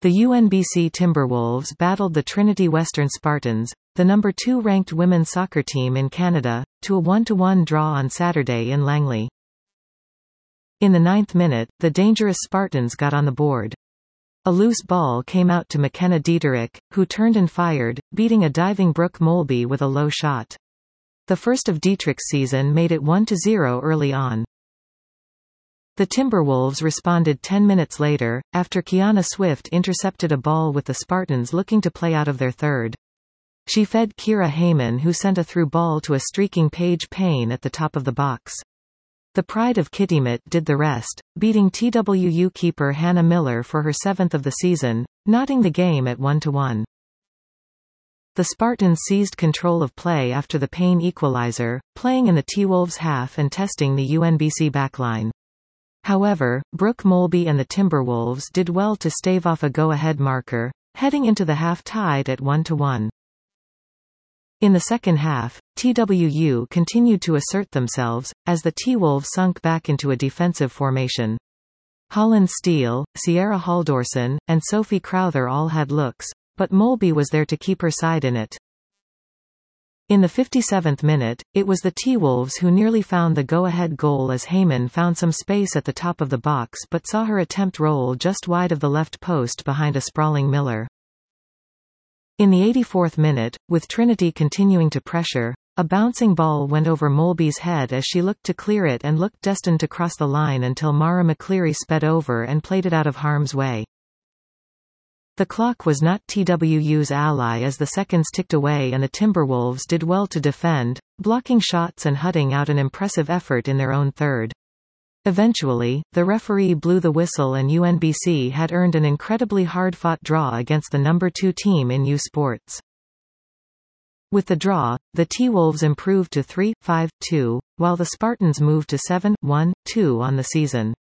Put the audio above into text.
The UNBC Timberwolves battled the Trinity Western Spartans, the number 2 ranked women's soccer team in Canada, to a 1-1 draw on Saturday in Langley. In the 9th minute, the dangerous Spartans got on the board. A loose ball came out to McKenna Dieterich, who turned and fired, beating a diving Brooke Molby with a low shot. The first of Dietrich's season made it 1-0 early on. The Timberwolves responded 10 minutes later, after Kiana Swift intercepted a ball with the Spartans looking to play out of their third. She fed Kira Heyman, who sent a through ball to a streaking Paige Payne at the top of the box. The pride of Kitimat did the rest, beating TWU keeper Hannah Miller for her 7th of the season, knotting the game at 1-1. The Spartans seized control of play after the Payne equalizer, playing in the T-Wolves half and testing the UNBC backline. However, Brooke Molby and the Timberwolves did well to stave off a go-ahead marker, heading into the half tied at 1-1. In the second half, TWU continued to assert themselves, as the T-Wolves sunk back into a defensive formation. Holland Steele, Sierra Haldorson, and Sophie Crowther all had looks, but Molby was there to keep her side in it. In the 57th minute, it was the T-Wolves who nearly found the go-ahead goal as Heyman found some space at the top of the box but saw her attempt roll just wide of the left post behind a sprawling Miller. In the 84th minute, with Trinity continuing to pressure, a bouncing ball went over Molby's head as she looked to clear it and looked destined to cross the line until Mara McCleary sped over and played it out of harm's way. The clock was not TWU's ally as the seconds ticked away and the Timberwolves did well to defend, blocking shots and hutting out an impressive effort in their own third. Eventually, the referee blew the whistle and UNBC had earned an incredibly hard-fought draw against the number 2 team in U Sports. With the draw, the T-Wolves improved to 3-5-2, while the Spartans moved to 7-1-2 on the season.